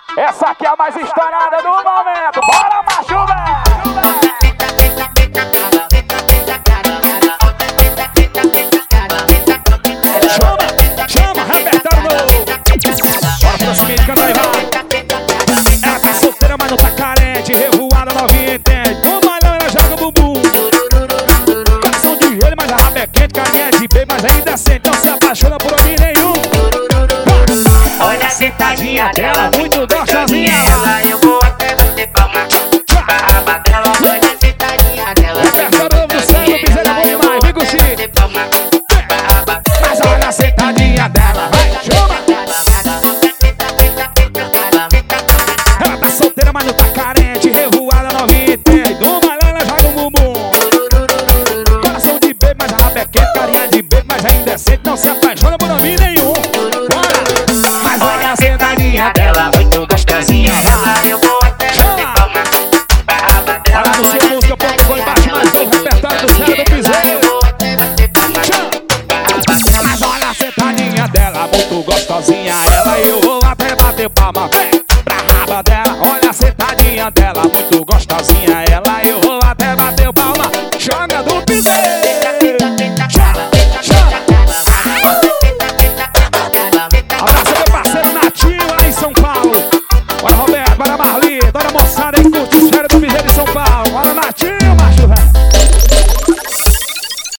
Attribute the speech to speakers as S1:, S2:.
S1: Essa aqui é a mais estourada do momento. Bora, macho, velho! Chama, repertório novo. Bora pra cima de cantar e vai. Ela tá solteira, mas não tá carente. Revoada, novinha, entende. No malhão ela joga o bumbum. Coração de joelho, mas a raba é quente. Carinha é de bem, mas ainda sente. Não se apaixona por homem nenhum. Olha a sentadinha dela, muito gostosinha.
S2: Eu vou até bater palma pra raba dela. Olha a sentadinha dela.
S1: Repertório novo do céu, o piseiro é bom demais. Vem curtir. Mas olha a sentadinha dela, vai, chama. Ela tá solteira, mas não tá carente. Revoada, novinha, entende. No malhão ela joga o bumbum. Coração de bebê, mas a raba é quente. Carinha de bebê, mas ainda é decente. Não se apaixona por homem nenhum. Mas olha a sentadinha dela, muito gostosinha.
S2: Eu vou até bater palma pra raba dela.
S1: Olha no seu música, ponto foi embaixo, mais novo repertório do céu do piseiro. Mas olha a sentadinha dela, muito gostosinha. Ela e eu vou até bater palma, vem pra raba dela. Olha a sentadinha dela, muito gostosinha.